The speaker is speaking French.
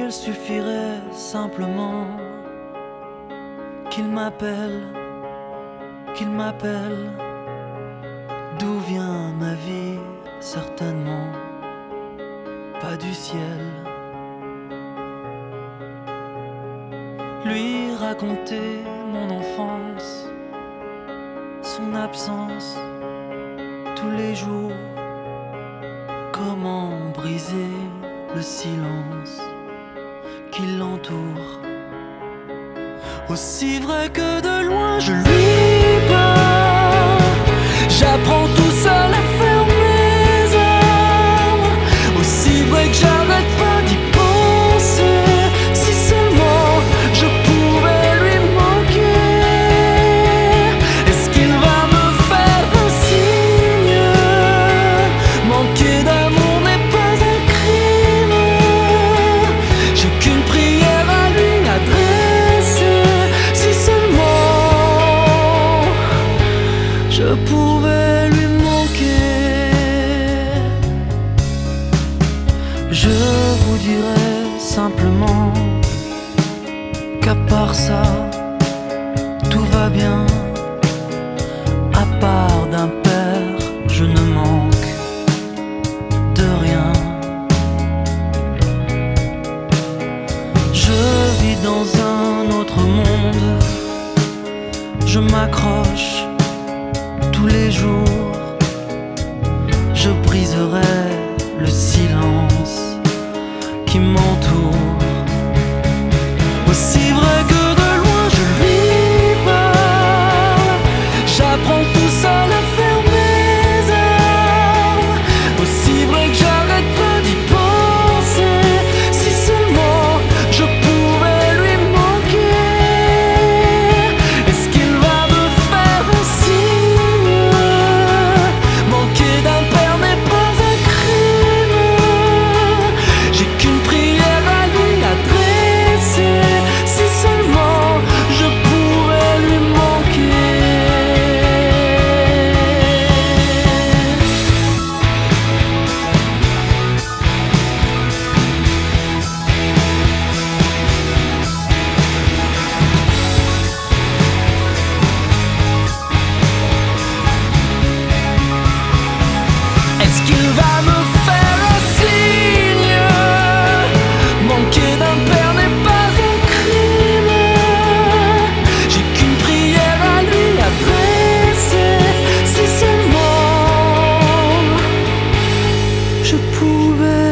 il suffirait simplement qu'il m'appelle, qu'il m'appelle. D'où vient ma vie? Certainement pas du ciel. Lui raconter mon enfance, son absence tous les jours. Comment briser le silence qui l'entoure? Aussi vrai que de loin je lui parle, j'apprends tout seul à faire mes armes. Aussi vrai que j'arrête pas d'y penser. Si seulement je pouvais lui manquer. Est-ce qu'il va me faire un signe? Manquer d'amour n'est pas un crime. J'ai qu'une prière à lui adresser. Si seulement je pouvais lui manquer. Je vous dirais simplement qu'à part ça, tout va bien. À part d'un père, je ne manque de rien. Je vis dans un autre monde. Je m'accroche tous les jours. Je briserai le silence qui m'entoure. Aussi vrai que de loin je lui parle, j'apprends tout seul à faire mes armes. Aussi vrai que j'arrête pas d'y penser. Si seulement je pouvais lui manquer. Est-ce qu'il va me faire un signe? Manquer d'un père n'est pas un crime. J'ai qu'une prière à lui adresser. Si seulement je pouvais lui manquer. Est-ce qu'il va me faire un signe? Manquer d'un père n'est pas un crime. J'ai qu'une prière à lui adresser. Si seulement je pouvais